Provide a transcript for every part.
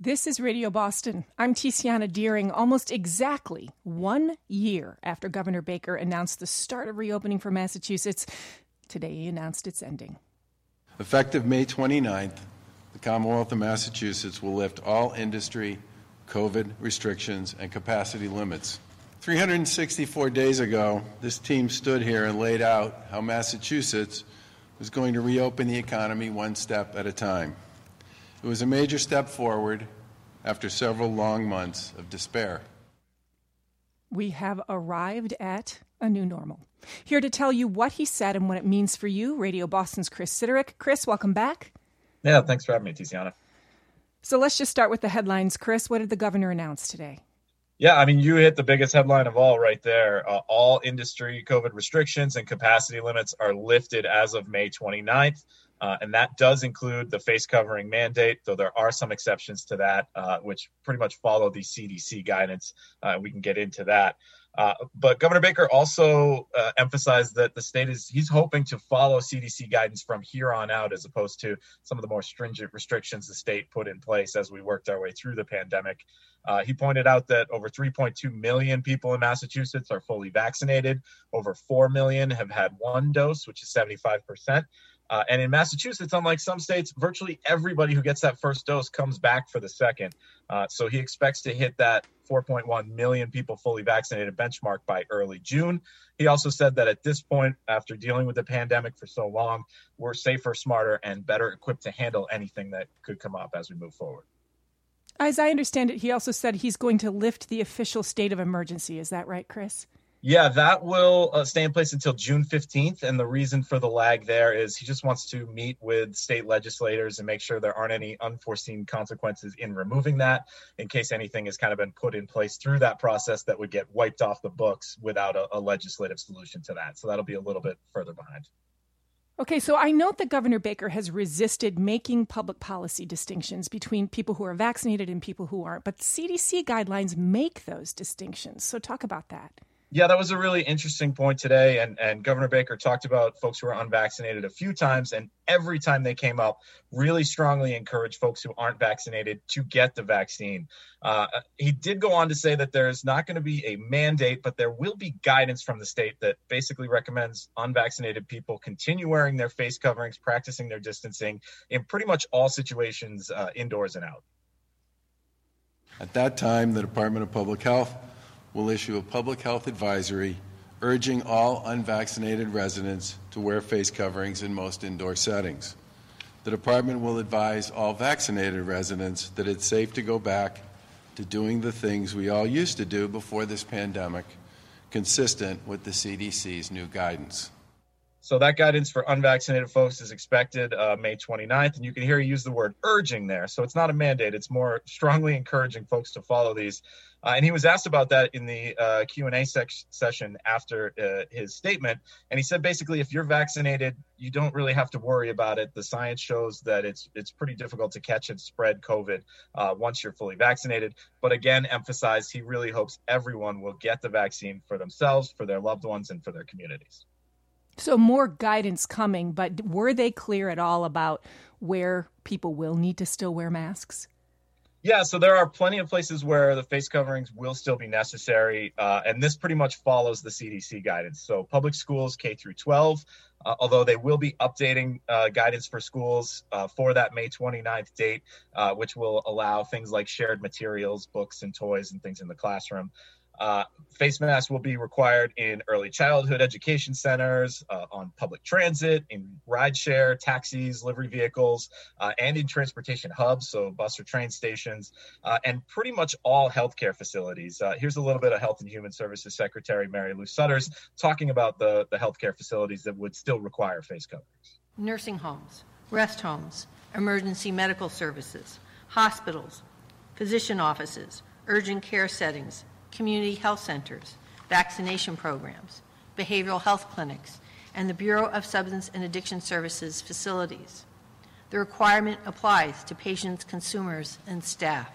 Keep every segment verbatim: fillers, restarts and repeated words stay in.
This is Radio Boston. I'm Tiziana Deering. Almost exactly one year after Governor Baker announced the start of reopening for Massachusetts, today he announced its ending. Effective May twenty-ninth, the Commonwealth of Massachusetts will lift all industry, COVID restrictions, and capacity limits. three hundred sixty-four days ago, this team stood here and laid out how Massachusetts was going to reopen the economy one step at a time. It was a major step forward after several long months of despair. We have arrived at a new normal. Here to tell you what he said and what it means for you, Radio Boston's Chris Siderick. Chris, welcome back. Yeah, thanks for having me, Tiziana. So let's just start with the headlines. Chris, what did the governor announce today? Yeah, I mean, you hit the biggest headline of all right there. Uh, all industry COVID restrictions and capacity limits are lifted as of May twenty-ninth. Uh, and that does include the face covering mandate, though there are some exceptions to that, uh, which pretty much follow the C D C guidance. Uh, we can get into that. Uh, but Governor Baker also uh, emphasized that the state is, he's hoping to follow C D C guidance from here on out, as opposed to some of the more stringent restrictions the state put in place as we worked our way through the pandemic. Uh, he pointed out that over three point two million people in Massachusetts are fully vaccinated. Over four million have had one dose, which is seventy-five percent. Uh, and in Massachusetts, unlike some states, virtually everybody who gets that first dose comes back for the second. Uh, so he expects to hit that four point one million people fully vaccinated benchmark by early June. He also said that at this point, after dealing with the pandemic for so long, we're safer, smarter, and better equipped to handle anything that could come up as we move forward. As I understand it, he also said he's going to lift the official state of emergency. Is that right, Chris? Yeah, that will uh, stay in place until June fifteenth. And the reason for the lag there is he just wants to meet with state legislators and make sure there aren't any unforeseen consequences in removing that, in case anything has kind of been put in place through that process that would get wiped off the books without a, a legislative solution to that. So that'll be a little bit further behind. Okay, so I note that Governor Baker has resisted making public policy distinctions between people who are vaccinated and people who aren't. But C D C guidelines make those distinctions. So talk about that. Yeah, that was a really interesting point today. And, and Governor Baker talked about folks who are unvaccinated a few times. And every time they came up, really strongly encouraged folks who aren't vaccinated to get the vaccine. Uh, he did go on to say that there's not going to be a mandate, but there will be guidance from the state that basically recommends unvaccinated people continue wearing their face coverings, practicing their distancing in pretty much all situations, uh, indoors and out. At that time, the Department of Public Health will issue a public health advisory urging all unvaccinated residents to wear face coverings in most indoor settings. The department will advise all vaccinated residents that it's safe to go back to doing the things we all used to do before this pandemic, consistent with the C D C's new guidance. So that guidance for unvaccinated folks is expected uh, May twenty-ninth, and you can hear he use the word urging there. So it's not a mandate. It's more strongly encouraging folks to follow these. Uh, and he was asked about that in the uh, Q and A sec- session after uh, his statement. And he said, basically, if you're vaccinated, you don't really have to worry about it. The science shows that it's it's pretty difficult to catch and spread COVID uh, once you're fully vaccinated. But again, emphasized he really hopes everyone will get the vaccine for themselves, for their loved ones, and for their communities. So more guidance coming, but were they clear at all about where people will need to still wear masks? Yeah, so there are plenty of places where the face coverings will still be necessary, uh, and this pretty much follows the C D C guidance. So public schools K through twelve, uh, although they will be updating uh, guidance for schools uh, for that May twenty-ninth date, uh, which will allow things like shared materials, books and toys and things in the classroom. Uh, face masks will be required in early childhood education centers, uh, on public transit, in rideshare, taxis, livery vehicles, uh, and in transportation hubs, so bus or train stations, uh, and pretty much all healthcare facilities. Uh, here's a little bit of Health and Human Services Secretary Mary Lou Sutters talking about the, the healthcare facilities that would still require face coverings. Nursing homes, rest homes, emergency medical services, hospitals, physician offices, urgent care settings, community health centers, vaccination programs, behavioral health clinics, and the Bureau of Substance and Addiction Services facilities. The requirement applies to patients, consumers, and staff.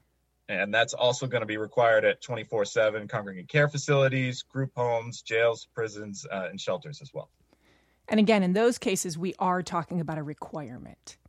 And that's also going to be required at twenty-four seven congregate care facilities, group homes, jails, prisons, uh, and shelters as well. And again, in those cases, we are talking about a requirement.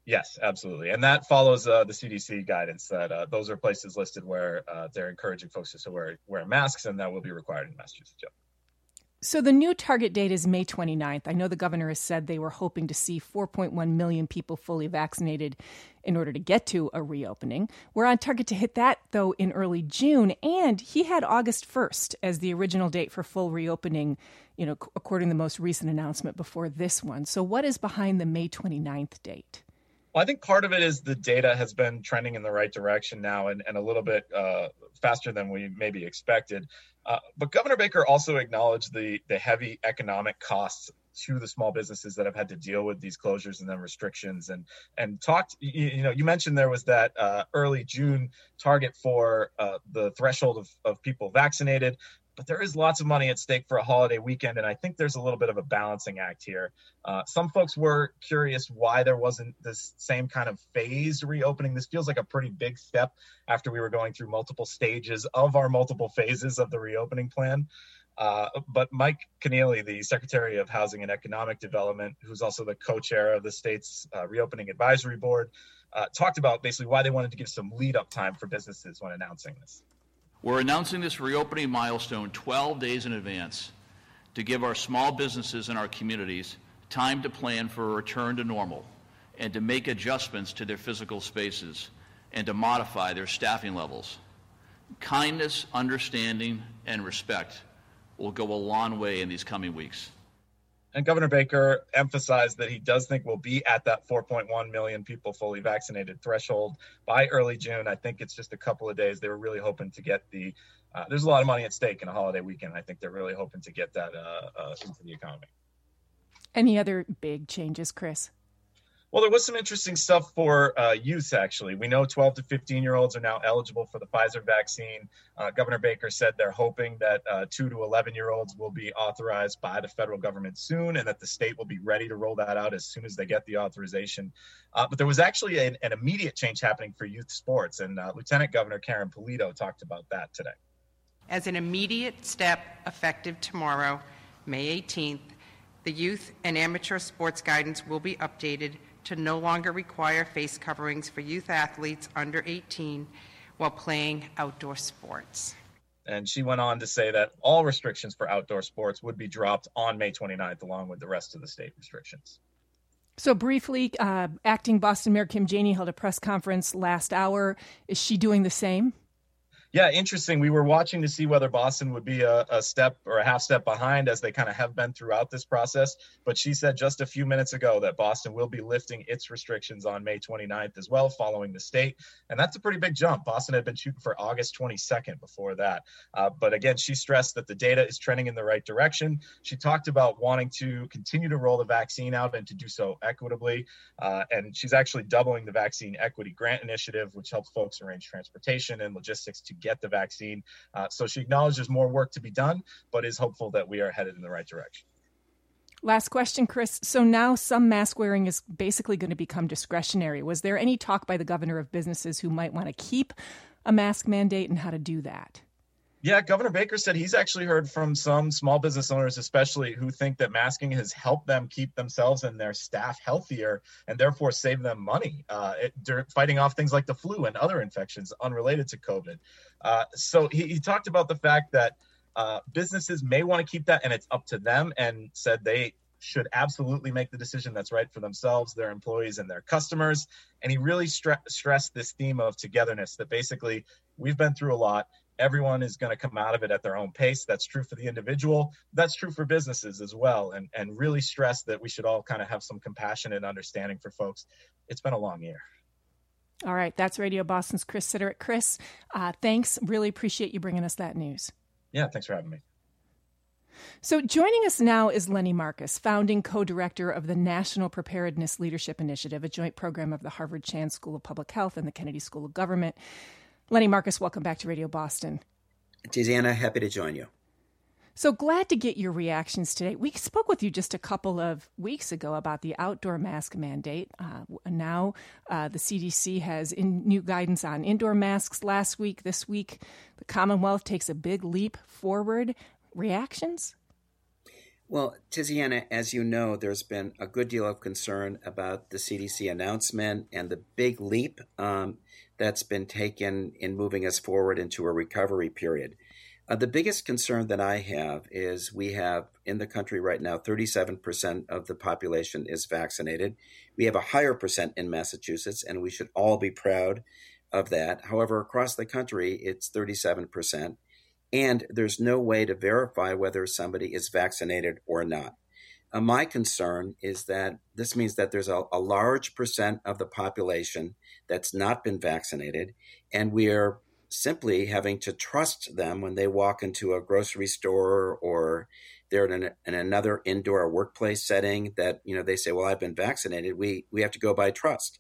Yes, absolutely. And that follows uh, the C D C guidance that uh, those are places listed where uh, they're encouraging folks to wear, wear masks, and that will be required in Massachusetts. Yep. So the new target date is May twenty-ninth. I know the governor has said they were hoping to see four point one million people fully vaccinated in order to get to a reopening. We're on target to hit that, though, in early June. And he had August first as the original date for full reopening, you know, according to the most recent announcement before this one. So what is behind the May twenty-ninth date? Well, I think part of it is the data has been trending in the right direction now and, and a little bit uh, faster than we maybe expected. Uh, but Governor Baker also acknowledged the, the heavy economic costs to the small businesses that have had to deal with these closures and then restrictions, and and talked, you, you know, you mentioned there was that uh, early June target for uh, the threshold of, of people vaccinated. But there is lots of money at stake for a holiday weekend, and I think there's a little bit of a balancing act here. Uh, some folks were curious why there wasn't this same kind of phased reopening. This feels like a pretty big step after we were going through multiple stages of our multiple phases of the reopening plan. Uh, but Mike Keneally, the Secretary of Housing and Economic Development, who's also the co-chair of the state's uh, Reopening Advisory Board, uh, talked about basically why they wanted to give some lead-up time for businesses when announcing this. We're announcing this reopening milestone twelve days in advance to give our small businesses and our communities time to plan for a return to normal and to make adjustments to their physical spaces and to modify their staffing levels. Kindness, understanding, and respect will go a long way in these coming weeks. And Governor Baker emphasized that he does think we'll be at that four point one million people fully vaccinated threshold by early June. I think it's just a couple of days. They were really hoping to get the, uh, there's a lot of money at stake in a holiday weekend. I think they're really hoping to get that uh, uh, into the economy. Any other big changes, Chris? Well, there was some interesting stuff for uh, youth, actually. We know twelve to fifteen-year-olds are now eligible for the Pfizer vaccine. Uh, Governor Baker said they're hoping that uh, two to eleven-year-olds will be authorized by the federal government soon and that the state will be ready to roll that out as soon as they get the authorization. Uh, but there was actually an, an immediate change happening for youth sports, and uh, Lieutenant Governor Karen Polito talked about that today. As an immediate step effective tomorrow, May eighteenth, the youth and amateur sports guidance will be updated to no longer require face coverings for youth athletes under eighteen while playing outdoor sports. And she went on to say that all restrictions for outdoor sports would be dropped on May twenty-ninth, along with the rest of the state restrictions. So briefly, uh, acting Boston Mayor Kim Janey held a press conference last hour. Is she doing the same? Yeah, interesting. We were watching to see whether Boston would be a, a step or a half step behind, as they kind of have been throughout this process. But she said just a few minutes ago that Boston will be lifting its restrictions on May twenty-ninth as well, following the state. And that's a pretty big jump. Boston had been shooting for August twenty-second before that. Uh, but again, she stressed that the data is trending in the right direction. She talked about wanting to continue to roll the vaccine out and to do so equitably. Uh, and she's actually doubling the Vaccine Equity Grant Initiative, which helps folks arrange transportation and logistics to get the vaccine. Uh, so she acknowledges there's more work to be done, but is hopeful that we are headed in the right direction. Last question, Chris. So now some mask wearing is basically going to become discretionary. Was there any talk by the governor of businesses who might want to keep a mask mandate and how to do that? Yeah, Governor Baker said he's actually heard from some small business owners, especially, who think that masking has helped them keep themselves and their staff healthier and therefore save them money uh, it, fighting off things like the flu and other infections unrelated to COVID. Uh, so he, he talked about the fact that uh, businesses may want to keep that and it's up to them, and said they should absolutely make the decision that's right for themselves, their employees, and their customers. And he really stre- stressed this theme of togetherness, that basically we've been through a lot. Everyone is going to come out of it at their own pace. That's true for the individual. That's true for businesses as well. And, and really stress that we should all kind of have some compassion and understanding for folks. It's been a long year. All right. That's Radio Boston's Chris Siderich. Chris, uh, thanks. Really appreciate you bringing us that news. Yeah, thanks for having me. So joining us now is Lenny Marcus, founding co-director of the National Preparedness Leadership Initiative, a joint program of the Harvard Chan School of Public Health and the Kennedy School of Government. Lenny Marcus, welcome back to Radio Boston. Tiziana, happy to join you. So glad to get your reactions today. We spoke with you just a couple of weeks ago about the outdoor mask mandate. Uh, now uh, the C D C has in new guidance on indoor masks last week. This week, the Commonwealth takes a big leap forward. Reactions? Well, Tiziana, as you know, there's been a good deal of concern about the C D C announcement and the big leap um, that's been taken in moving us forward into a recovery period. Uh, the biggest concern that I have is we have in the country right now, thirty-seven percent of the population is vaccinated. We have a higher percent in Massachusetts, and we should all be proud of that. However, across the country, it's thirty-seven percent. And there's no way to verify whether somebody is vaccinated or not. Uh, my concern is that this means that there's a, a large percent of the population that's not been vaccinated, and we are simply having to trust them when they walk into a grocery store or they're in, an, in another indoor workplace setting that, you know, they say, well, I've been vaccinated. We, we have to go by trust.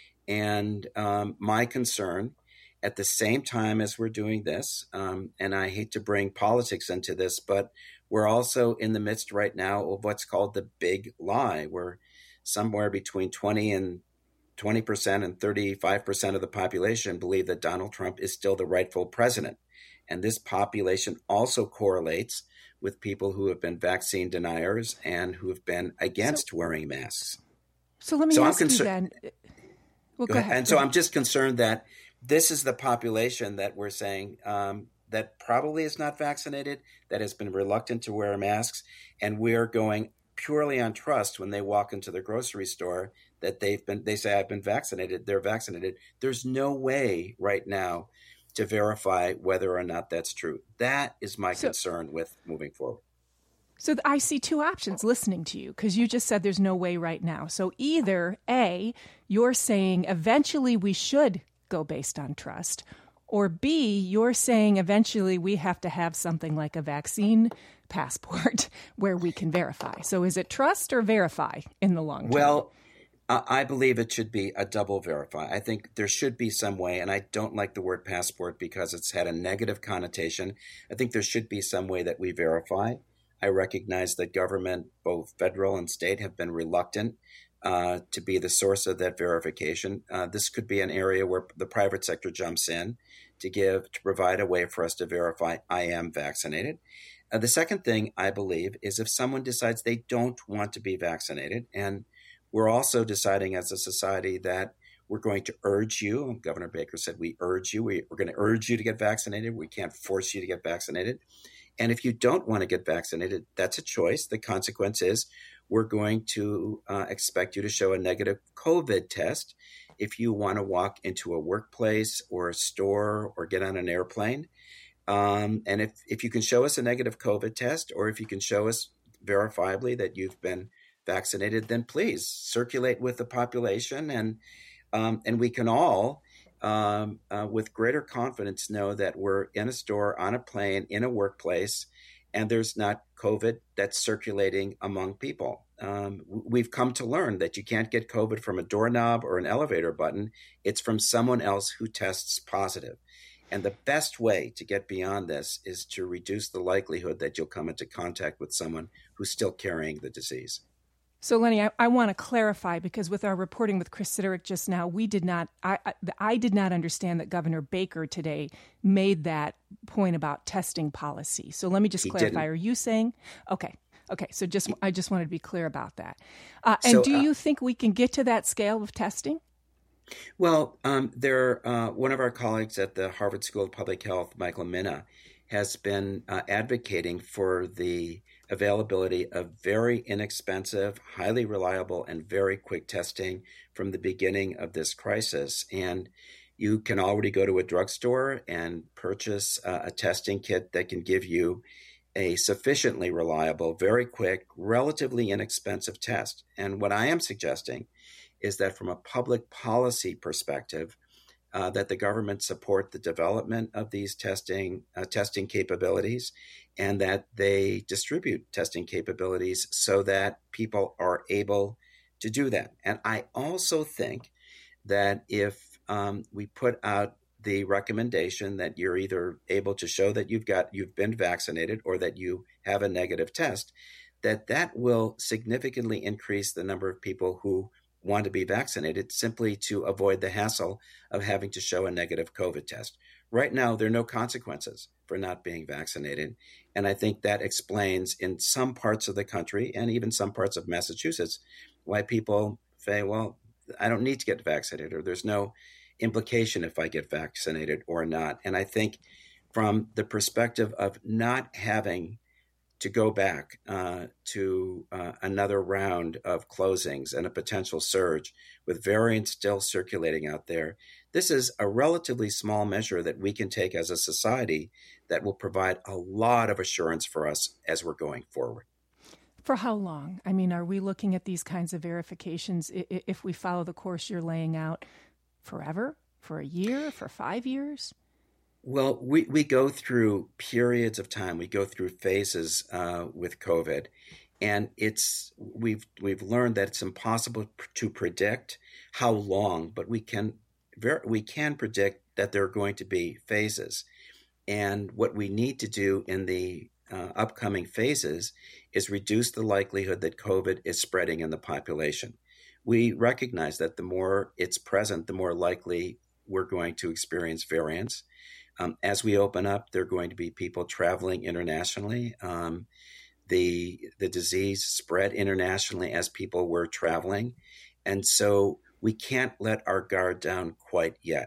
And um, my concern at the same time as we're doing this, um, and I hate to bring politics into this, but we're also in the midst right now of what's called the big lie, where somewhere between twenty and twenty percent and thirty-five percent of the population believe that Donald Trump is still the rightful president. And this population also correlates with people who have been vaccine deniers and who have been against so, wearing masks. So let me so ask concer- you then. Well, go, go ahead. ahead. And go so ahead. I'm just concerned that this is the population that we're saying um, that probably is not vaccinated, that has been reluctant to wear masks, and we're going purely on trust when they walk into the grocery store that they've been, they say, I've been vaccinated, they're vaccinated. There's no way right now to verify whether or not that's true. That is my so, concern with moving forward. So I see two options listening to you, because you just said there's no way right now. So either A, you're saying eventually we should go based on trust, or B, you're saying eventually we have to have something like a vaccine passport where we can verify. So is it trust or verify in the long term? Well, I believe it should be a double verify. I think there should be some way, and I don't like the word passport because it's had a negative connotation. I think there should be some way that we verify. I recognize that government, both federal and state, have been reluctant uh, to be the source of that verification. Uh, this could be an area where the private sector jumps in to give, to provide a way for us to verify I am vaccinated. Uh, the second thing I believe is if someone decides they don't want to be vaccinated, and we're also deciding as a society that we're going to urge you, Governor Baker said we urge you, we, we're going to urge you to get vaccinated. We can't force you to get vaccinated. And if you don't want to get vaccinated, that's a choice. The consequence is we're going to uh, expect you to show a negative COVID test if you want to walk into a workplace or a store or get on an airplane. Um, and if, if you can show us a negative COVID test, or if you can show us verifiably that you've been vaccinated, then please circulate with the population, and um, and we can all, um, uh, with greater confidence, know that we're in a store, on a plane, in a workplace, and there's not COVID that's circulating among people. Um, we've come to learn that you can't get COVID from a doorknob or an elevator button. It's from someone else who tests positive. And the best way to get beyond this is to reduce the likelihood that you'll come into contact with someone who's still carrying the disease. So, Lenny, I, I want to clarify, because with our reporting with Chris Siderick just now, we did not, I, I, I did not understand that Governor Baker today made that point about testing policy. So let me just he clarify. Didn't. Are you saying, okay, okay, so just I just wanted to be clear about that. Uh, and so, do uh, you think we can get to that scale of testing? Well, um, there, uh, one of our colleagues at the Harvard School of Public Health, Michael Mina, has been uh, advocating for the availability of very inexpensive, highly reliable, and very quick testing from the beginning of this crisis. And you can already go to a drugstore and purchase uh, a testing kit that can give you a sufficiently reliable, very quick, relatively inexpensive test. And what I am suggesting is that from a public policy perspective, uh, that the government support the development of these testing uh, testing capabilities, and that they distribute testing capabilities so that people are able to do that. And I also think that if um, we put out the recommendation that you're either able to show that you've got you've been vaccinated or that you have a negative test, that that will significantly increase the number of people who want to be vaccinated simply to avoid the hassle of having to show a negative COVID test. Right now, there are no consequences for not being vaccinated. And I think that explains in some parts of the country and even some parts of Massachusetts why people say, well, I don't need to get vaccinated, or there's no implication if I get vaccinated or not. And I think from the perspective of not having to go back uh, to uh, another round of closings and a potential surge with variants still circulating out there, this is a relatively small measure that we can take as a society that will provide a lot of assurance for us as we're going forward. For how long? I mean, are we looking at these kinds of verifications, if we follow the course you're laying out, forever, for a year, for five years? Well, we, we go through periods of time. We go through phases uh, with COVID, and it's we've we've learned that it's impossible to predict how long, but we can we can predict that there are going to be phases. And what we need to do in the uh, upcoming phases is reduce the likelihood that COVID is spreading in the population. We recognize that the more it's present, the more likely we're going to experience variants. Um, as we open up, there are going to be people traveling internationally. Um, the the disease spread internationally as people were traveling. And so we can't let our guard down quite yet.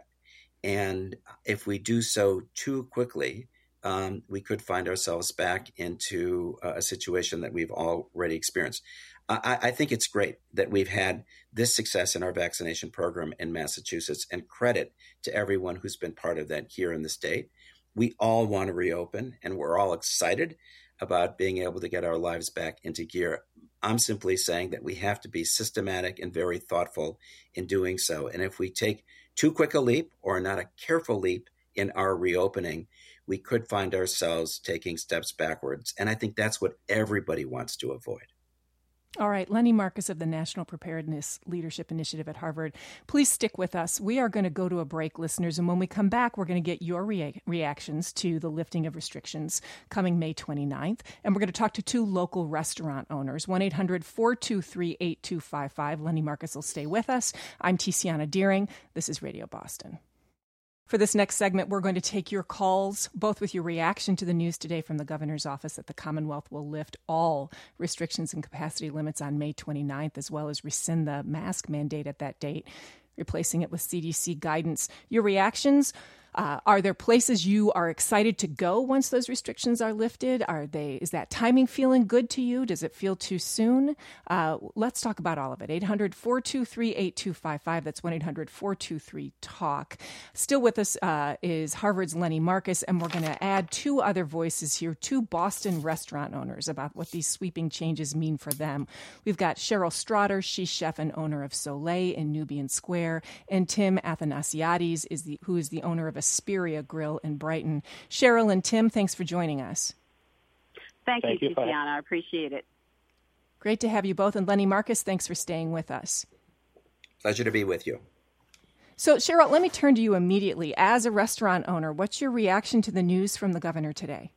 And if we do so too quickly, um, we could find ourselves back into a situation that we've already experienced. I, I think it's great that we've had this success in our vaccination program in Massachusetts, and credit to everyone who's been part of that here in the state. We all want to reopen, and we're all excited about being able to get our lives back into gear. I'm simply saying that we have to be systematic and very thoughtful in doing so. And if we take too quick a leap or not a careful leap in our reopening, we could find ourselves taking steps backwards. And I think that's what everybody wants to avoid. All right, Lenny Marcus of the National Preparedness Leadership Initiative at Harvard. Please stick with us. We are going to go to a break, listeners, and when we come back, we're going to get your rea- reactions to the lifting of restrictions coming May twenty-ninth, and we're going to talk to two local restaurant owners, one eight hundred four two three eight two five five. Lenny Marcus will stay with us. I'm Tiziana Deering. This is Radio Boston. For this next segment, we're going to take your calls, both with your reaction to the news today from the governor's office that the Commonwealth will lift all restrictions and capacity limits on May twenty-ninth, as well as rescind the mask mandate at that date, replacing it with C D C guidance. Your reactions? Uh, are there places you are excited to go once those restrictions are lifted? Are they? Is that timing feeling good to you? Does it feel too soon? Uh, let's talk about all of it. eight hundred four two three eight two five five. That's one eight hundred four two three talk. Still with us uh, is Harvard's Lenny Marcus, and we're going to add two other voices here, two Boston restaurant owners, about what these sweeping changes mean for them. We've got Cheryl Strotter, she's chef and owner of Soleil in Nubian Square, and Tim Athanasiades, is the, who is the owner of a Asperia Grill in Brighton. Cheryl and Tim, thanks for joining us. Thank, Thank you, Tiziana. I appreciate it. Great to have you both. And Lenny Marcus, thanks for staying with us. Pleasure to be with you. So, Cheryl, let me turn to you immediately. As a restaurant owner, what's your reaction to the news from the governor today?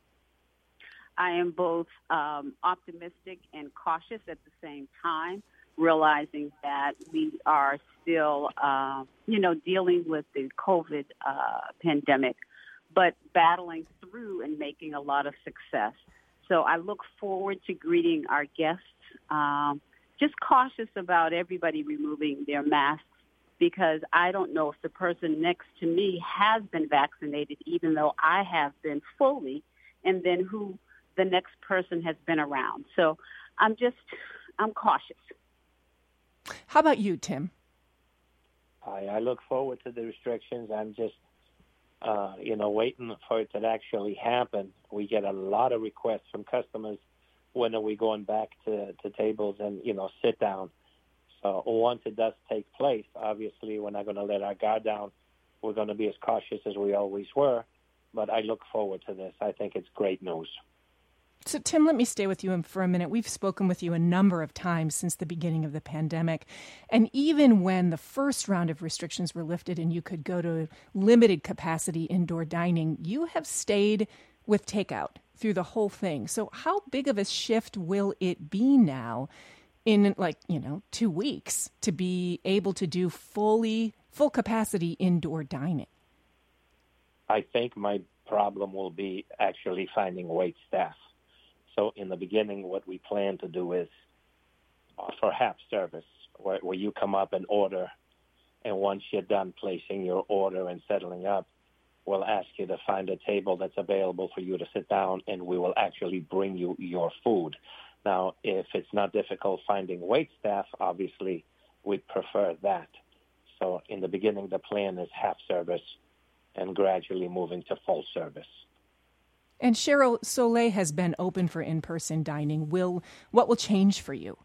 I am both um, optimistic and cautious at the same time, realizing that we are still, uh, you know, dealing with the COVID uh, pandemic, but battling through and making a lot of success. So I look forward to greeting our guests, um, just cautious about everybody removing their masks, because I don't know if the person next to me has been vaccinated, even though I have been fully, and then who the next person has been around. So I'm just, I'm cautious. How about you, Tim? I, I look forward to the restrictions. I'm just, uh, you know, waiting for it to actually happen. We get a lot of requests from customers when are we going back to, to tables and, you know, sit down. So once it does take place, obviously we're not going to let our guard down. We're going to be as cautious as we always were. But I look forward to this. I think it's great news. So, Tim, let me stay with you for a minute. We've spoken with you a number of times since the beginning of the pandemic. And even when the first round of restrictions were lifted and you could go to limited capacity indoor dining, you have stayed with takeout through the whole thing. So how big of a shift will it be now in like, you know, two weeks to be able to do fully, full capacity indoor dining? I think my problem will be actually finding wait staff. So in the beginning, what we plan to do is offer half service, where, where you come up and order, and once you're done placing your order and settling up, we'll ask you to find a table that's available for you to sit down, and we will actually bring you your food. Now, if it's not difficult finding wait staff, obviously we'd prefer that. So in the beginning, the plan is half service and gradually moving to full service. And Cheryl, Soleil has been open for in-person dining. Will what will change for you?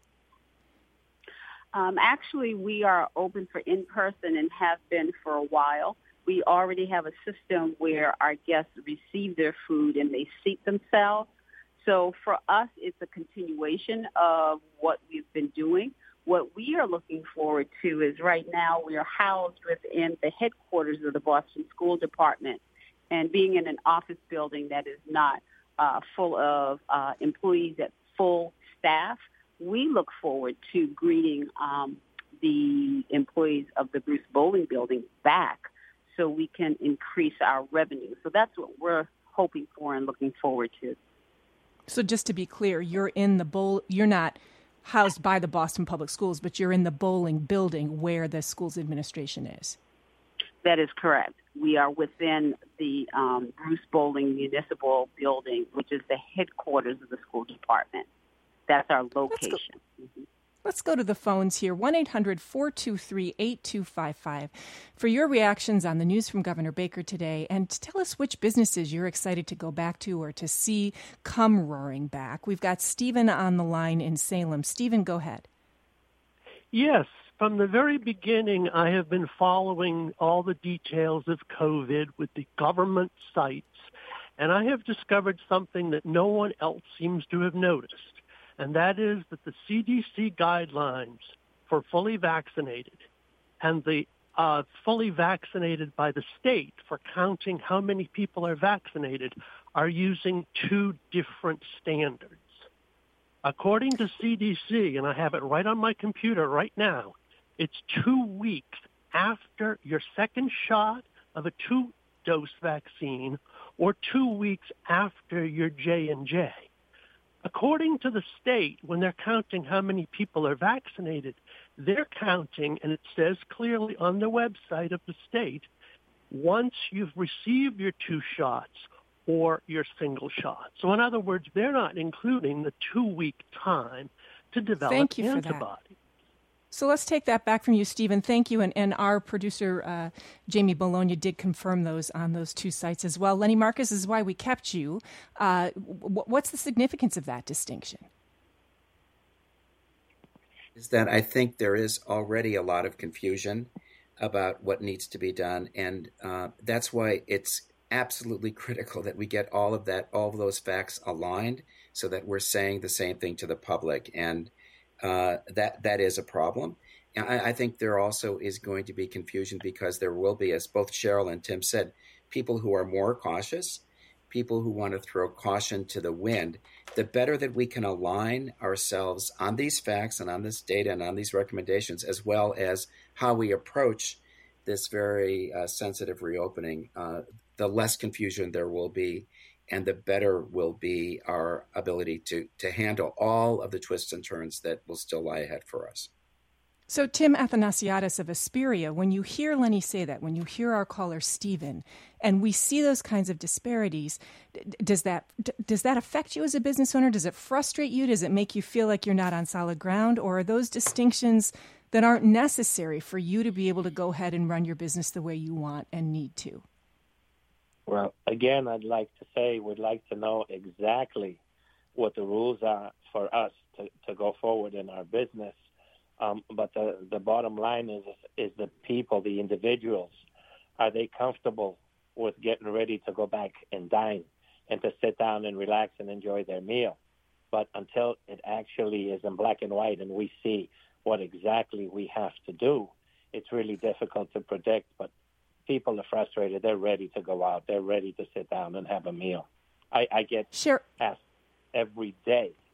Um, actually, we are open for in-person and have been for a while. We already have a system where our guests receive their food and they seat themselves. So for us, it's a continuation of what we've been doing. What we are looking forward to is right now we are housed within the headquarters of the Boston School Department. And being in an office building that is not uh, full of uh, employees at full staff, we look forward to greeting um, the employees of the Bruce Bowling Building back so we can increase our revenue. So that's what we're hoping for and looking forward to. So just to be clear, you're in the bowl, you're not housed by the Boston Public Schools, but you're in the bowling building where the school's administration is. That is correct. We are within the um, Bruce Bowling Municipal Building, which is the headquarters of the school department. That's our location. Let's go, mm-hmm. Let's go to the phones here, one eight hundred four two three eight two five five, for your reactions on the news from Governor Baker today, and tell us which businesses you're excited to go back to or to see come roaring back. We've got Stephen on the line in Salem. Stephen, go ahead. Yes. From the very beginning, I have been following all the details of COVID with the government sites, and I have discovered something that no one else seems to have noticed, and that is that the C D C guidelines for fully vaccinated and the uh, fully vaccinated by the state for counting how many people are vaccinated are using two different standards. According to C D C, and I have it right on my computer right now, it's two weeks after your second shot of a two-dose vaccine or two weeks after your J and J. According to the state, when they're counting how many people are vaccinated, they're counting, and it says clearly on the website of the state, once you've received your two shots or your single shot. So in other words, they're not including the two-week time to develop Thank you antibodies. For that. So let's take that back from you, Stephen. Thank you. And, and our producer, uh, Jamie Bologna, did confirm those on those two sites as well. Lenny Marcus, this is why we kept you. Uh, w- what's the significance of that distinction? Is that I think there is already a lot of confusion about what needs to be done. And uh, that's why it's absolutely critical that we get all of that, all of those facts aligned so that we're saying the same thing to the public. And Uh, that that is a problem. And I, I think there also is going to be confusion because there will be, as both Cheryl and Tim said, people who are more cautious, people who want to throw caution to the wind. The better that we can align ourselves on these facts and on this data and on these recommendations, as well as how we approach this very uh, sensitive reopening, uh, the less confusion there will be. And the better will be our ability to, to handle all of the twists and turns that will still lie ahead for us. So, Tim Athanasiadis of Aspiria, when you hear Lenny say that, when you hear our caller Stephen, and we see those kinds of disparities, does that does that affect you as a business owner? Does it frustrate you? Does it make you feel like you're not on solid ground? Or are those distinctions that aren't necessary for you to be able to go ahead and run your business the way you want and need to? Well, again, I'd like to say we'd like to know exactly what the rules are for us to, to go forward in our business. Um, but the, the bottom line is, is the people, the individuals, are they comfortable with getting ready to go back and dine and to sit down and relax and enjoy their meal? But until it actually is in black and white and we see what exactly we have to do, it's really difficult to predict. But people are frustrated. They're ready to go out. They're ready to sit down and have a meal. I, I get sure. asked every day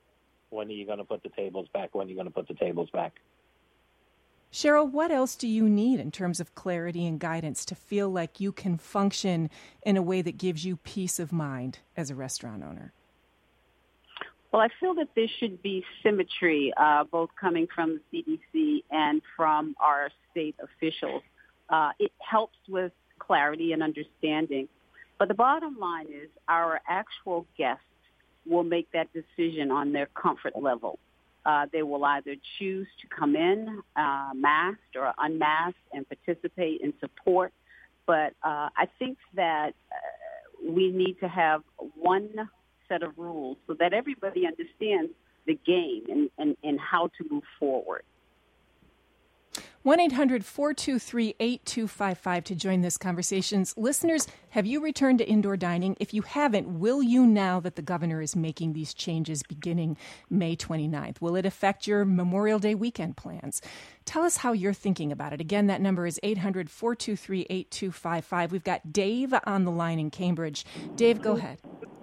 when are you going to put the tables back? When are you going to put the tables back? Cheryl, what else do you need in terms of clarity and guidance to feel like you can function in a way that gives you peace of mind as a restaurant owner? Well, I feel that there should be symmetry, uh, both coming from the C D C and from our state officials. Uh, it helps with clarity and understanding. But the bottom line is our actual guests will make that decision on their comfort level. Uh, they will either choose to come in uh, masked or unmasked and participate in support. But uh, I think that uh, we need to have one set of rules so that everybody understands the game and, and, and how to move forward. one eight hundred four two three eight two five five to join this conversation. Listeners, have you returned to indoor dining? If you haven't, will you now that the governor is making these changes beginning May twenty-ninth? Will it affect your Memorial Day weekend plans? Tell us how you're thinking about it. Again, that number is eight hundred four two three eight two five five. We've got Dave on the line in Cambridge. Dave, go ahead.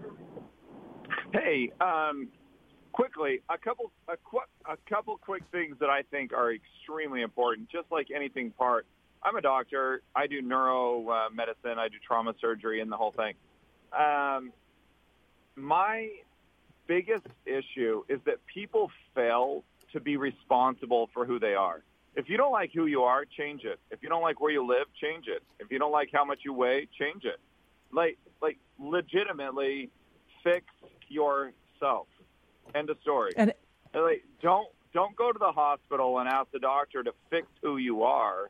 Hey, um, quickly, a couple a, qu- a couple quick things that I think are extremely important, just like anything part. I'm a doctor. I do neuro uh, medicine. I do trauma surgery and the whole thing. Um, my biggest issue is that people fail to be responsible for who they are. If you don't like who you are, change it. If you don't like where you live, change it. If you don't like how much you weigh, change it. Like, like legitimately fix yourself. End of story. And like, don't don't go to the hospital and ask the doctor to fix who you are.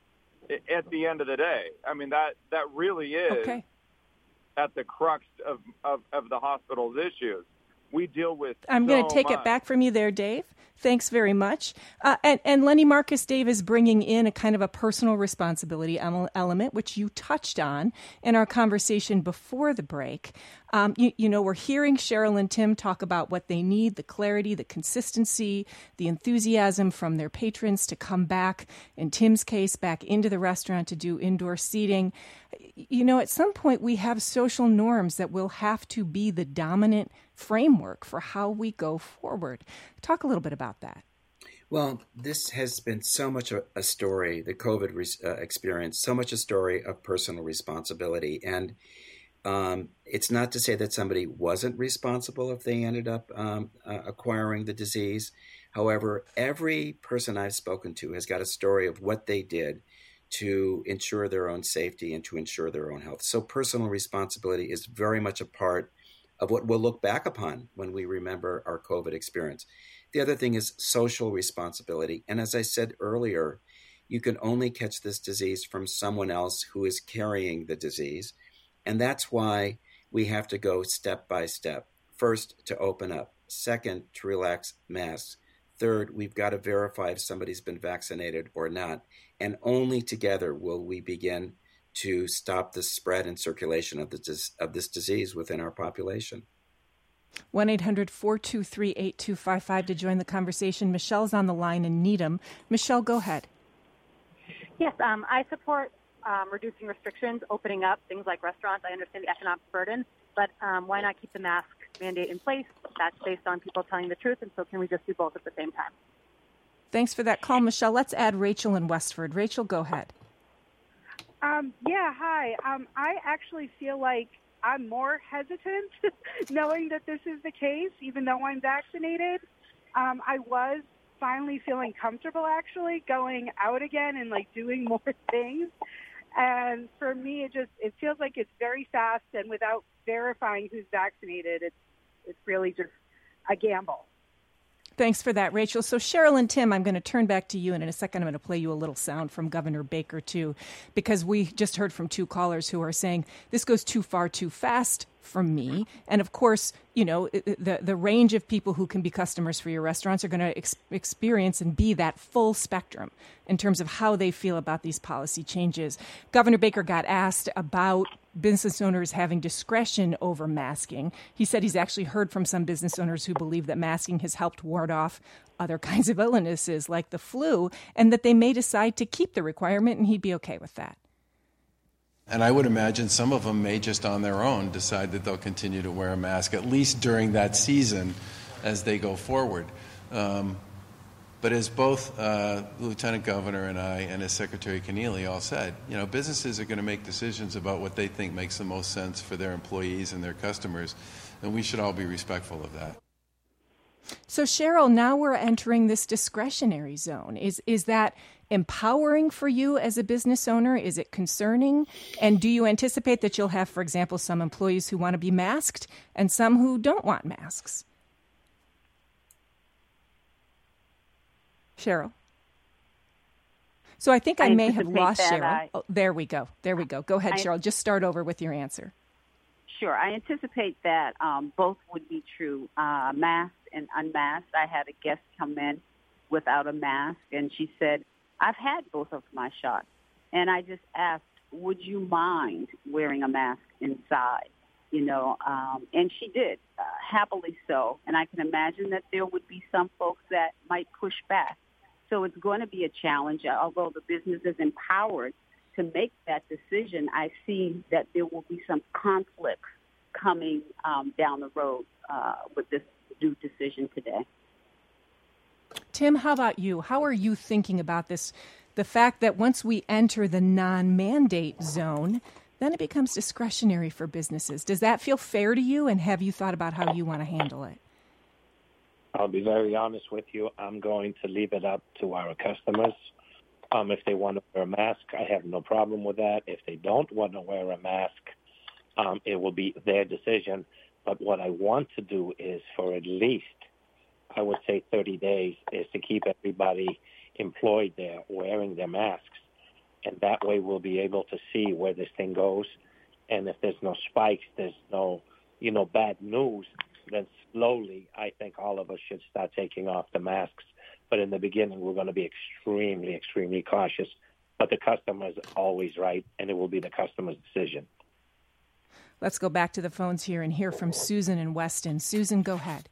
At the end of the day, I mean that that really is okay. at the crux of, of, of the hospital's issues. We deal with. I'm so going to take much. it back from you there, Dave. Thanks very much. Uh, and, and Lenny Marcus, Dave, is bringing in a kind of a personal responsibility element, which you touched on in our conversation before the break. Um, you, you know, we're hearing Cheryl and Tim talk about what they need, the clarity, the consistency, the enthusiasm from their patrons to come back, in Tim's case, back into the restaurant to do indoor seating. You know, at some point we have social norms that will have to be the dominant framework for how we go forward. Talk a little bit about that. Well, this has been so much a, a story, the COVID re- uh, experience, so much a story of personal responsibility. And um, it's not to say that somebody wasn't responsible if they ended up um, uh, acquiring the disease. However, every person I've spoken to has got a story of what they did to ensure their own safety and to ensure their own health. So personal responsibility is very much a part of what we'll look back upon when we remember our COVID experience. The other thing is social responsibility. And as I said earlier, you can only catch this disease from someone else who is carrying the disease. And that's why we have to go step by step. First, to open up. Second, to relax masks. Third, we've got to verify if somebody's been vaccinated or not. And only together will we begin to stop the spread and circulation of, the, of this disease within our population. one eight hundred four two three eight two five five to join the conversation. Michelle's on the line in Needham. Michelle, go ahead. Yes, um, I support um, reducing restrictions, opening up things like restaurants. I understand the economic burden, but um, why not keep the mask mandate in place? That's based on people telling the truth, and so can we just do both at the same time? Thanks for that call, Michelle. Let's add Rachel in Westford. Rachel, go ahead. Um, yeah, hi. Um, I actually feel like I'm more hesitant knowing that this is the case, even though I'm vaccinated. Um, I was finally feeling comfortable, actually, going out again and, like, doing more things. And for me, it just it feels like it's very fast, and without verifying who's vaccinated, it's it's really just a gamble. Thanks for that, Rachel. So Cheryl and Tim, I'm going to turn back to you, and in a second I'm going to play you a little sound from Governor Baker, too, because we just heard from two callers who are saying this goes too far too fast for me. And, of course, you know, the the range of people who can be customers for your restaurants are going to ex- experience and be that full spectrum in terms of how they feel about these policy changes. Governor Baker got asked about business owners having discretion over masking. He said he's actually heard from some business owners who believe that masking has helped ward off other kinds of illnesses like the flu, and that they may decide to keep the requirement, and he'd be okay with that. And I would imagine some of them may just on their own decide that they'll continue to wear a mask, at least during that season, as they go forward. Um, but as both uh, Lieutenant Governor and I and as Secretary Keneally all said, you know, businesses are going to make decisions about what they think makes the most sense for their employees and their customers, and we should all be respectful of that. So, Cheryl, now we're entering this discretionary zone. Is is that empowering for you as a business owner? Is it concerning? And do you anticipate that you'll have, for example, some employees who want to be masked and some who don't want masks? Cheryl? So I think I, I may have lost Cheryl. I, oh, there we go. There we go. Go ahead, I, Cheryl. Just start over with your answer. Sure. I anticipate that um, both would be true, uh, masked and unmasked. I had a guest come in without a mask, and she said, I've had both of my shots. And I just asked, would you mind wearing a mask inside? You know, um, and she did, uh, happily so. And I can imagine that there would be some folks that might push back. So it's going to be a challenge. Although the business is empowered to make that decision, I see that there will be some conflicts coming um, down the road uh, with this new decision today. Tim, how about you? How are you thinking about this? The fact that once we enter the non-mandate zone, then it becomes discretionary for businesses. Does that feel fair to you, and have you thought about how you want to handle it? I'll be very honest with you. I'm going to leave it up to our customers. Um, if they want to wear a mask, I have no problem with that. If they don't want to wear a mask, um, it will be their decision. But what I want to do is for at least, I would say thirty days, is to keep everybody employed there wearing their masks. And that way we'll be able to see where this thing goes. And if there's no spikes, there's no, you know, bad news, then slowly I think all of us should start taking off the masks. But in the beginning, we're going to be extremely, extremely cautious. But the customer is always right, and it will be the customer's decision. Let's go back to the phones here and hear from Susan in Weston. Susan, go ahead.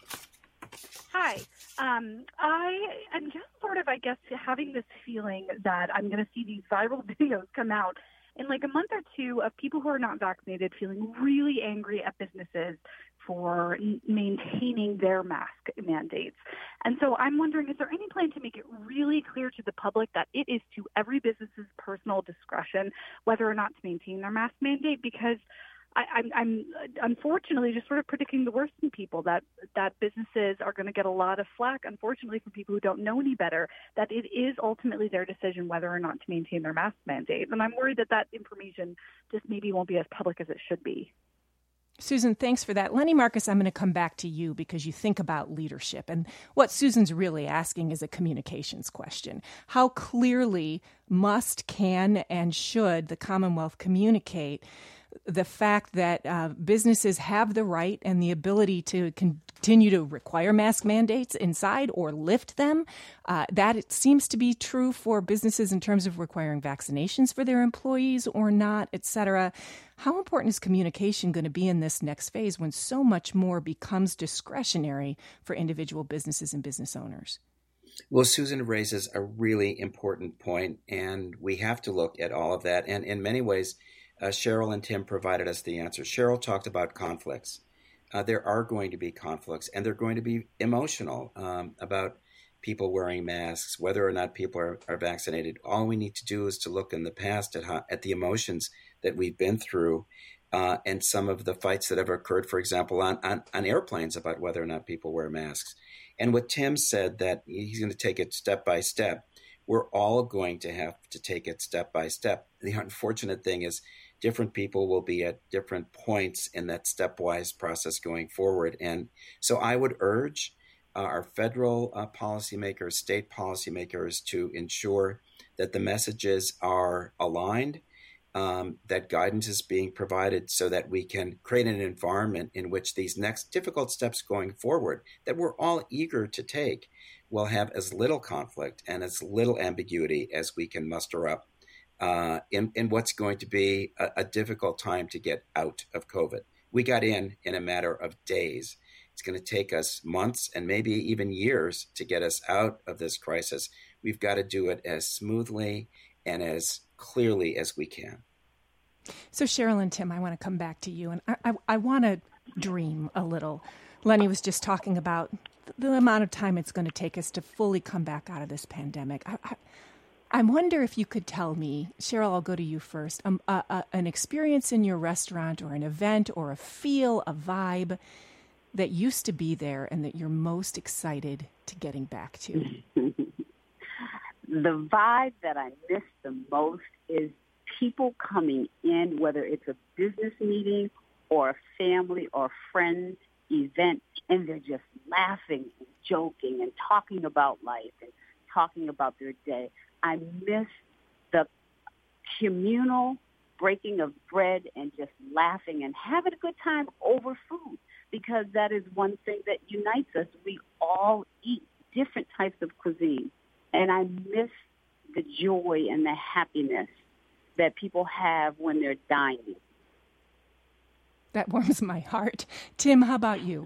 Hi. Um, I am just sort of, I guess, having this feeling that I'm going to see these viral videos come out in like a month or two of people who are not vaccinated feeling really angry at businesses for n- maintaining their mask mandates. And so I'm wondering, is there any plan to make it really clear to the public that it is to every business's personal discretion whether or not to maintain their mask mandate? Because I, I'm, I'm unfortunately just sort of predicting the worst in people, that that businesses are going to get a lot of flack, unfortunately, from people who don't know any better, that it is ultimately their decision whether or not to maintain their mask mandate. And I'm worried that that information just maybe won't be as public as it should be. Susan, thanks for that. Lenny Marcus, I'm going to come back to you because you think about leadership. And what Susan's really asking is a communications question. How clearly must, can, and should the Commonwealth communicate the fact that uh, businesses have the right and the ability to continue to require mask mandates inside or lift them? Uh, that it seems to be true for businesses in terms of requiring vaccinations for their employees or not, et cetera. How important is communication going to be in this next phase when so much more becomes discretionary for individual businesses and business owners? Well, Susan raises a really important point, and we have to look at all of that. And in many ways, uh, Cheryl and Tim provided us the answer. Cheryl talked about conflicts. Uh, there are going to be conflicts, and they're going to be emotional um, about people wearing masks, whether or not people are, are vaccinated. All we need to do is to look in the past at, how, at the emotions that we've been through uh, and some of the fights that have occurred, for example, on, on, on airplanes about whether or not people wear masks. And what Tim said, that he's going to take it step by step, we're all going to have to take it step by step. The unfortunate thing is different people will be at different points in that stepwise process going forward. And so I would urge uh, our federal uh, policymakers, state policymakers to ensure that the messages are aligned, um, that guidance is being provided so that we can create an environment in which these next difficult steps going forward that we're all eager to take will have as little conflict and as little ambiguity as we can muster up uh, in, in what's going to be a, a difficult time to get out of COVID. We got in in a matter of days. It's going to take us months and maybe even years to get us out of this crisis. We've got to do it as smoothly and as clearly as we can. So Cheryl and Tim, I want to come back to you, and I, I, I want to dream a little. Lenny was just talking about the amount of time it's going to take us to fully come back out of this pandemic. I, I, I wonder if you could tell me, Cheryl, I'll go to you first, um, uh, uh, an experience in your restaurant or an event or a feel, a vibe that used to be there and that you're most excited to getting back to. The vibe that I miss the most is people coming in, whether it's a business meeting or a family or friends event, and they're just laughing and joking and talking about life and talking about their day. I miss the communal breaking of bread and just laughing and having a good time over food, because that is one thing that unites us. We all eat different types of cuisine, and I miss the joy and the happiness that people have when they're dining. That warms my heart. Tim, how about you?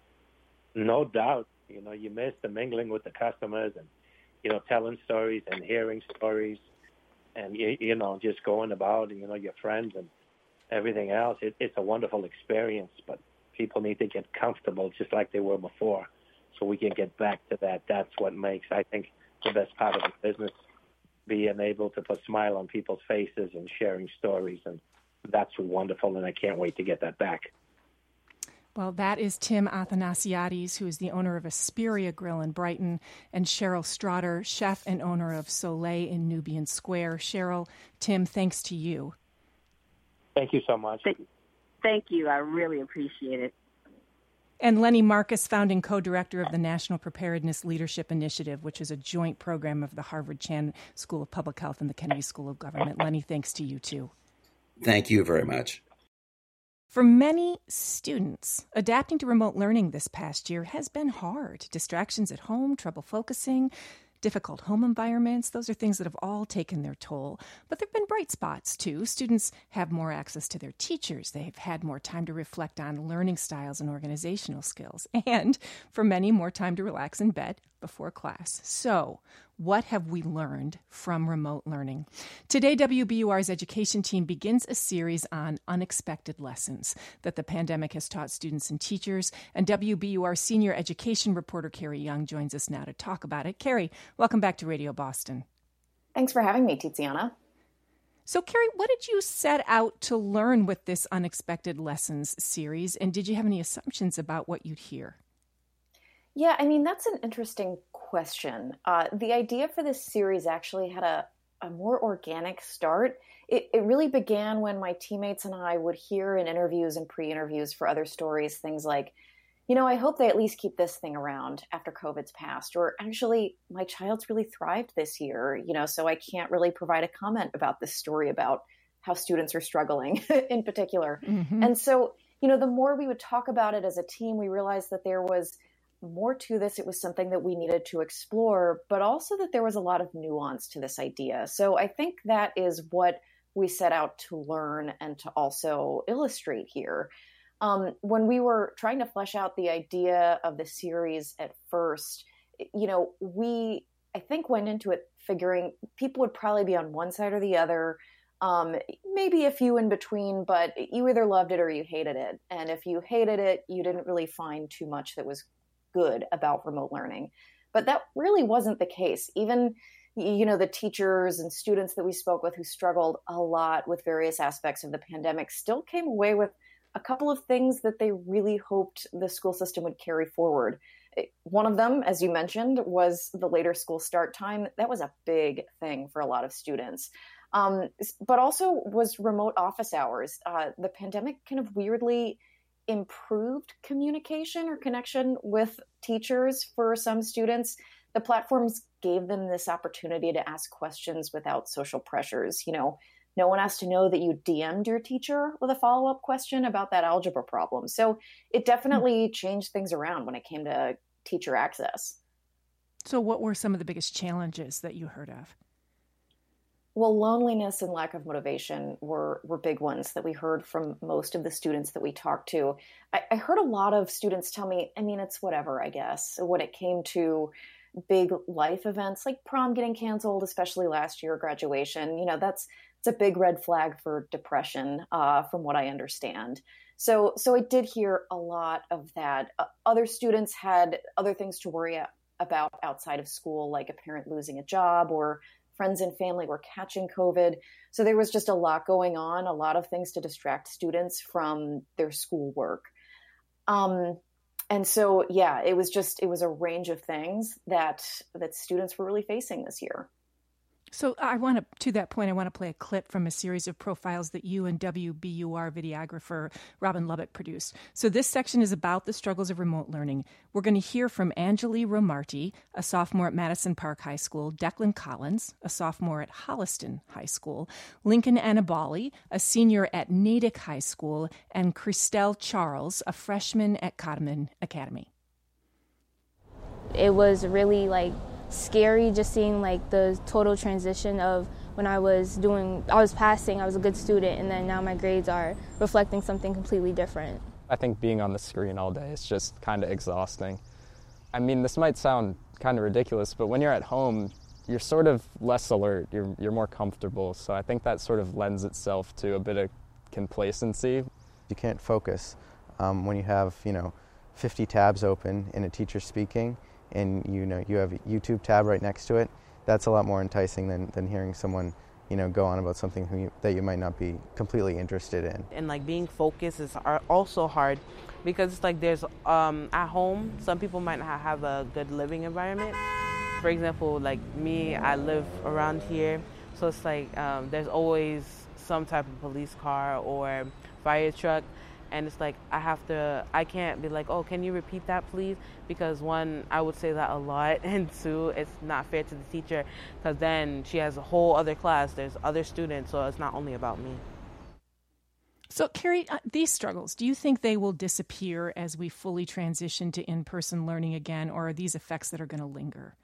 No doubt. You know, you miss the mingling with the customers and, you know, telling stories and hearing stories and, you, you know, just going about, you know, your friends and everything else. It, it's a wonderful experience, but people need to get comfortable just like they were before so we can get back to that. That's what makes, I think, the best part of the business, being able to put a smile on people's faces and sharing stories. And that's wonderful, and I can't wait to get that back. Well, that is Tim Athanasiades, who is the owner of Asperia Grill in Brighton, and Cheryl Strotter, chef and owner of Soleil in Nubian Square. Cheryl, Tim, thanks to you. Thank you so much. Thank, thank you. I really appreciate it. And Lenny Marcus, founding co-director of the National Preparedness Leadership Initiative, which is a joint program of the Harvard Chan School of Public Health and the Kennedy School of Government. Lenny, thanks to you, too. Thank you very much. For many students, adapting to remote learning this past year has been hard. Distractions at home, trouble focusing, difficult home environments, those are things that have all taken their toll. But there have been bright spots, too. Students have more access to their teachers. They've had more time to reflect on learning styles and organizational skills. And for many, more time to relax in bed before class. So, what have we learned from remote learning? Today, W B U R's education team begins a series on unexpected lessons that the pandemic has taught students and teachers. And W B U R senior education reporter Carrie Young joins us now to talk about it. Carrie, welcome back to Radio Boston. Thanks for having me, Tiziana. So, Carrie, what did you set out to learn with this Unexpected Lessons series? And did you have any assumptions about what you'd hear? Yeah, I mean, that's an interesting question. Uh, the idea for this series actually had a, a more organic start. It, it really began when my teammates and I would hear in interviews and pre-interviews for other stories, things like, you know, I hope they at least keep this thing around after COVID's passed, or actually, my child's really thrived this year, you know, so I can't really provide a comment about this story about how students are struggling in particular. Mm-hmm. And so, you know, the more we would talk about it as a team, we realized that there was more to this. It was something that we needed to explore, but also that there was a lot of nuance to this idea. So I think that is what we set out to learn and to also illustrate here. Um, when we were trying to flesh out the idea of the series at first, you know, we, I think, went into it figuring people would probably be on one side or the other, um, maybe a few in between, but you either loved it or you hated it. And if you hated it, you didn't really find too much that was good about remote learning. But that really wasn't the case. Even, you know, the teachers and students that we spoke with who struggled a lot with various aspects of the pandemic still came away with a couple of things that they really hoped the school system would carry forward. One of them, as you mentioned, was the later school start time. That was a big thing for a lot of students. Um, but also was remote office hours. Uh, the pandemic kind of weirdly improved communication or connection with teachers for some students. The platforms gave them this opportunity to ask questions without social pressures. You know, no one has to know that you D M'd your teacher with a follow-up question about that algebra problem. So it definitely changed things around when it came to teacher access. So what were some of the biggest challenges that you heard of? Well, loneliness and lack of motivation were, were big ones that we heard from most of the students that we talked to. I, I heard a lot of students tell me, I mean, it's whatever, I guess. When it came to big life events like prom getting canceled, especially last year, graduation, you know, that's it's a big red flag for depression, uh, from what I understand. So, so I did hear a lot of that. Uh, other students had other things to worry about outside of school, like a parent losing a job or friends and family were catching COVID. So there was just a lot going on, a lot of things to distract students from their schoolwork. Um, and so, yeah, it was just, it was a range of things that, that students were really facing this year. So I want to, to that point, I want to play a clip from a series of profiles that you and W B U R videographer Robin Lubbock produced. So this section is about the struggles of remote learning. We're going to hear from Anjali Romarty, a sophomore at Madison Park High School, Declan Collins, a sophomore at Holliston High School, Lincoln Anabali, a senior at Natick High School, and Christelle Charles, a freshman at Codman Academy. It was really like scary just seeing like the total transition of when I was doing, I was passing, I was a good student, and then now my grades are reflecting something completely different. I think being on the screen all day is just kind of exhausting. I mean, this might sound kind of ridiculous, but when you're at home, you're sort of less alert, you're, you're more comfortable, so I think that sort of lends itself to a bit of complacency. You can't focus um, when you have, you know, fifty tabs open and a teacher speaking, and you know you have a YouTube tab right next to it. That's a lot more enticing than, than hearing someone, you know, go on about something who you, that you might not be completely interested in. And like being focused is also hard because it's like there's um, at home, some people might not have a good living environment. For example, like me, I live around here, so it's like um, there's always some type of police car or fire truck. And it's like, I have to, I can't be like, oh, can you repeat that, please? Because one, I would say that a lot. And two, it's not fair to the teacher because then she has a whole other class. There's other students, so it's not only about me. So, Carrie, uh, these struggles, do you think they will disappear as we fully transition to in-person learning again, or are these effects that are going to linger?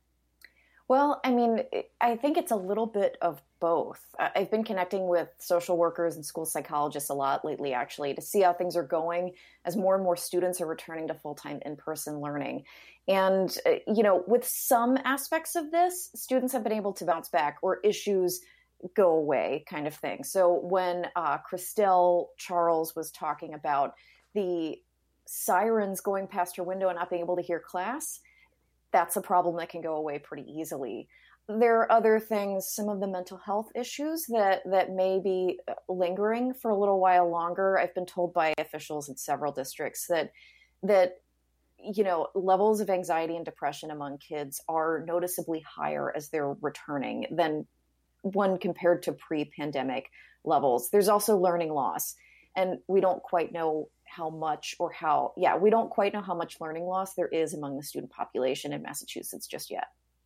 Well, I mean, I think it's a little bit of both. I've been connecting with social workers and school psychologists a lot lately, actually, to see how things are going as more and more students are returning to full-time in-person learning. And, you know, with some aspects of this, students have been able to bounce back or issues go away kind of thing. So when uh, Christelle Charles was talking about the sirens going past her window and not being able to hear class, that's a problem that can go away pretty easily. There are other things, some of the mental health issues that, that may be lingering for a little while longer. I've been told by officials in several districts that, that, you know, levels of anxiety and depression among kids are noticeably higher as they're returning than one compared to pre-pandemic levels. There's also learning loss, and we don't quite know how much or how, yeah, we don't quite know how much learning loss there is among the student population in Massachusetts just yet.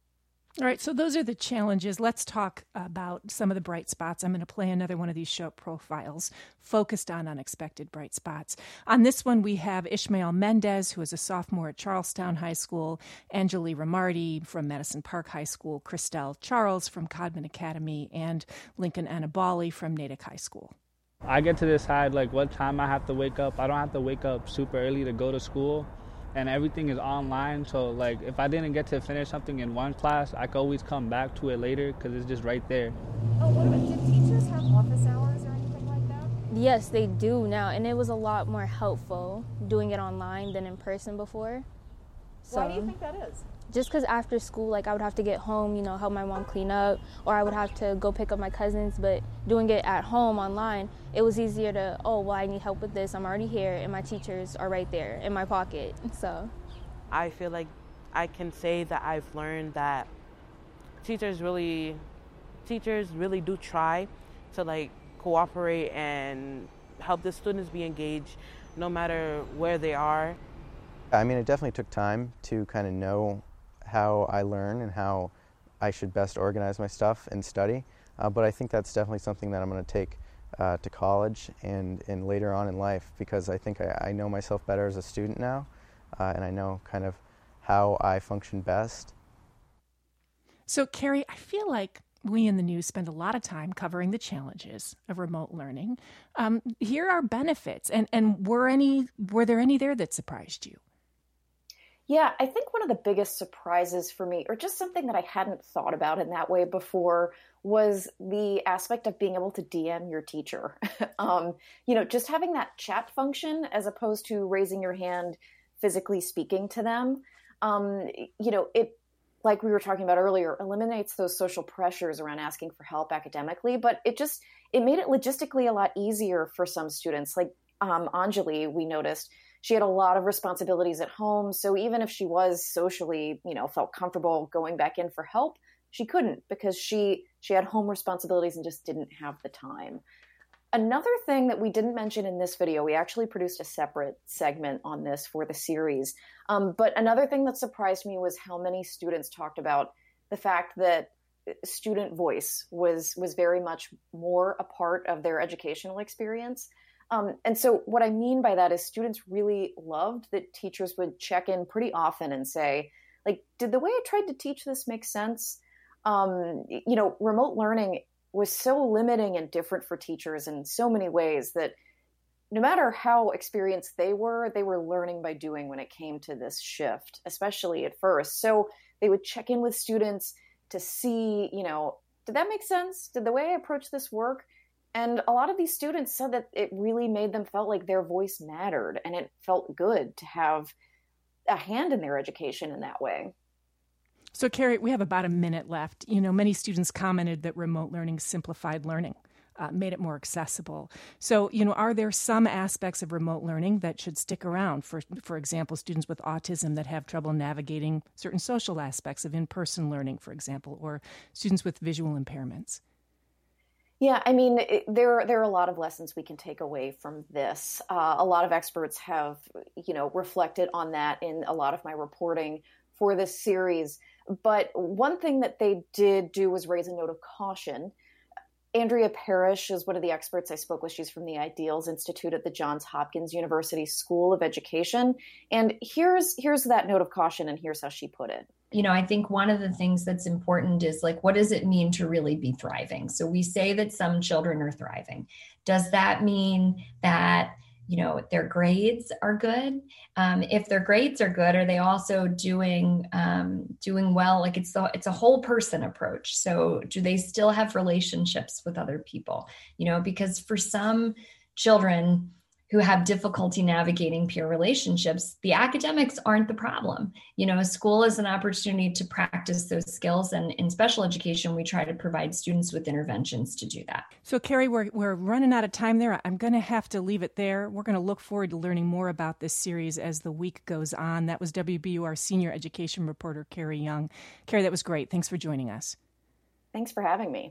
All right, so those are the challenges. Let's talk about some of the bright spots. I'm going to play another one of these show profiles focused on unexpected bright spots. On this one, we have Ishmael Mendez, who is a sophomore at Charlestown High School, Anjali Romarty from Madison Park High School, Christelle Charles from Codman Academy, and Lincoln Anabali from Natick High School. I get to decide like what time I have to wake up. I don't have to wake up super early to go to school, and everything is online. So like if I didn't get to finish something in one class, I could always come back to it later because it's just right there. Oh, what about, did teachers have office hours or anything like that? Yes, they do now, and it was a lot more helpful doing it online than in person before. So, why do you think that is? Just because after school, like I would have to get home, you know, help my mom clean up, or I would have to go pick up my cousins. But doing it at home online, it was easier to, oh, well, I need help with this. I'm already here, and my teachers are right there in my pocket. So I feel like I can say that I've learned that teachers really, teachers really do try to like cooperate and help the students be engaged, no matter where they are. I mean, it definitely took time to kind of know how I learn and how I should best organize my stuff and study. Uh, but I think that's definitely something that I'm going to take uh, to college and, and later on in life, because I think I, I know myself better as a student now, uh, and I know kind of how I function best. So, Carrie, I feel like we in the news spend a lot of time covering the challenges of remote learning. Um, here are benefits, and, and were any were there any there that surprised you? Yeah, I think one of the biggest surprises for me, or just something that I hadn't thought about in that way before, was the aspect of being able to D M your teacher. um, you know, just having that chat function as opposed to raising your hand, physically speaking to them. Um, you know, it, like we were talking about earlier, eliminates those social pressures around asking for help academically, but it just, it made it logistically a lot easier for some students. Like um, Anjali, we noticed, she had a lot of responsibilities at home. So even if she was socially, you know, felt comfortable going back in for help, she couldn't because she she had home responsibilities and just didn't have the time. Another thing that we didn't mention in this video, we actually produced a separate segment on this for the series. Um, but another thing that surprised me was how many students talked about the fact that student voice was was very much more a part of their educational experience. Um, and so what I mean by that is students really loved that teachers would check in pretty often and say, like, did the way I tried to teach this make sense? Um, you know, remote learning was so limiting and different for teachers in so many ways that no matter how experienced they were, they were learning by doing when it came to this shift, especially at first. So they would check in with students to see, you know, did that make sense? Did the way I approach this work? And a lot of these students said that it really made them felt like their voice mattered, and it felt good to have a hand in their education in that way. So, Carrie, we have about a minute left. You know, many students commented that remote learning simplified learning, uh, made it more accessible. So, you know, are there some aspects of remote learning that should stick around? For, for example, students with autism that have trouble navigating certain social aspects of in-person learning, for example, or students with visual impairments. Yeah, I mean, it, there there are a lot of lessons we can take away from this. Uh, a lot of experts have, you know, reflected on that in a lot of my reporting for this series. But one thing that they did do was raise a note of caution. Andrea Parrish is one of the experts I spoke with. She's from the Ideals Institute at the Johns Hopkins University School of Education. And here's here's that note of caution, and here's how she put it. You know, I think one of the things that's important is like, what does it mean to really be thriving? So we say that some children are thriving. Does that mean that, you know, their grades are good? Um, if their grades are good, are they also doing um, doing well? Like it's the, it's a whole person approach. So do they still have relationships with other people? You know, because for some children who have difficulty navigating peer relationships, the academics aren't the problem. You know, school is an opportunity to practice those skills, and in special education, we try to provide students with interventions to do that. So, Carrie, we're, we're running out of time there. I'm going to have to leave it there. We're going to look forward to learning more about this series as the week goes on. That was W B U R senior education reporter, Carrie Young. Carrie, that was great. Thanks for joining us. Thanks for having me.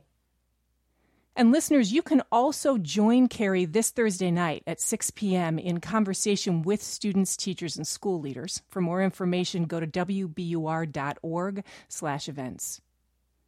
And listeners, you can also join Carrie this Thursday night at six p.m. in conversation with students, teachers, and school leaders. For more information, go to W B U R dot org slash events.